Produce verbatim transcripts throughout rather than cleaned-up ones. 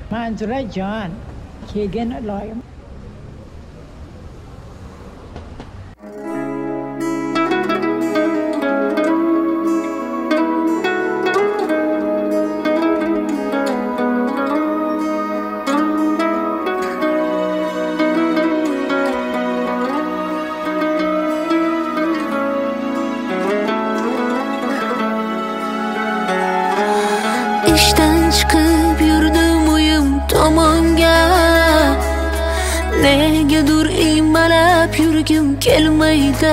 Manzurajon, kelgan iloyim. İşten çıkıp yurdim uyum tomonga, negadir iymalab yurgim kelmaydi.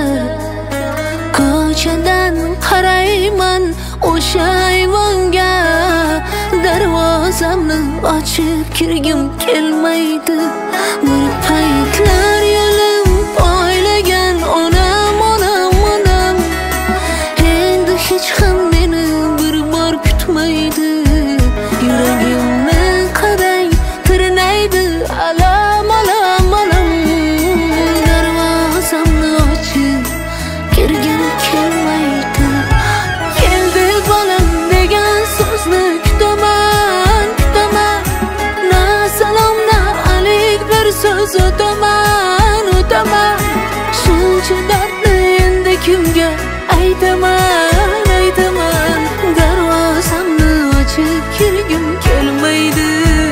Ko'chadan qarayman o'sha ayvonga, darvozamni ochib kirgim kelmaydi. Bir paytlar yo'lim poylagan onam onam onam, endi hech ham meni bir bor kutmaydi. Yuragimni qarang tirnaydi alam alam alam, darvozamni ochib kirgim kelmaydi. Keldi bolam degan so'zni kutaman kutaman, na salom na alik bir so'z o'taman o'taman. Shuncha dardni endi kimga aytaman aytaman, darvozamni ochib kirgim kelmaydi.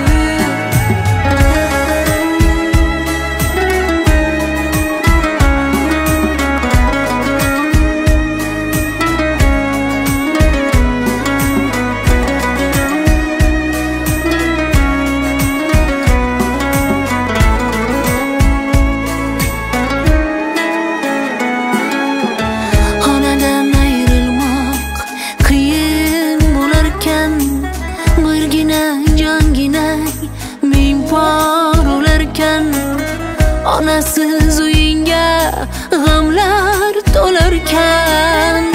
Onadan ayrilmoq qiyin bo'larkan, birgina jongina ming bor o'larkan. Onasiz uyingga g'amlar to'larkan.